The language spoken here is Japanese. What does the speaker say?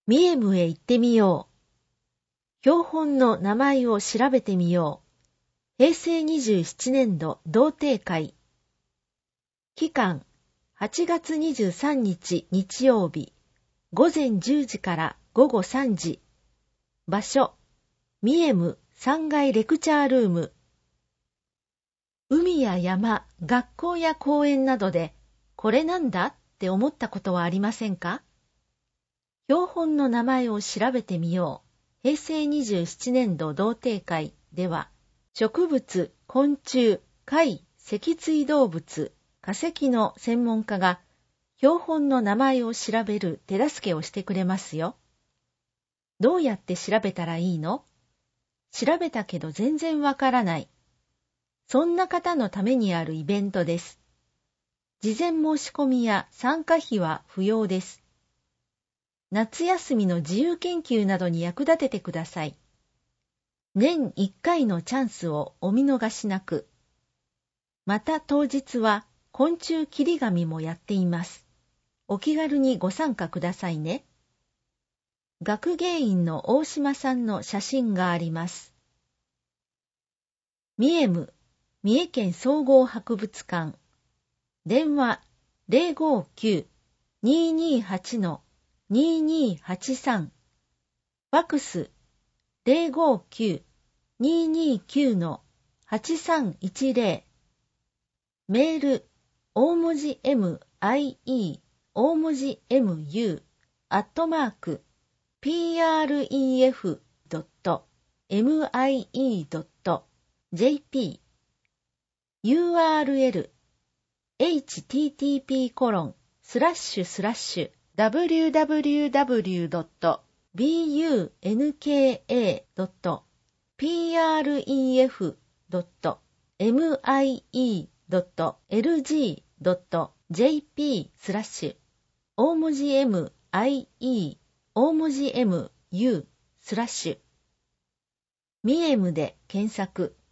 ミエムへ行ってみよう。標本の名前を調べてみよう。平成27年度同定会。期間、8月23日日曜日、午前10時から午後3時。場所、ミエム3階レクチャールーム。海や山、学校や公園などで、これなんだって思ったことはありませんか？標本の名前を調べてみよう。平成27年度同定会では、植物、昆虫、貝、脊椎動物、化石の専門家が、標本の名前を調べる手助けをしてくれますよ。どうやって調べたらいいの？調べたけど全然わからない。そんな方のためにあるイベントです。事前申し込みや参加費は不要です。夏休みの自由研究などに役立ててください。年1回のチャンスをお見逃しなく。また当日は昆虫切り紙もやっています。お気軽にご参加くださいね。学芸員の大島さんの写真があります。ミエム、三重県総合博物館。電話059-228-2283。ファクス059-229-8310。メール大文字 MIE 大文字 MU @pref.mie.jp URL http://www.bunker.pref.mie.lg.jp 大文字 MIE 大文字 MU ミエムで検索。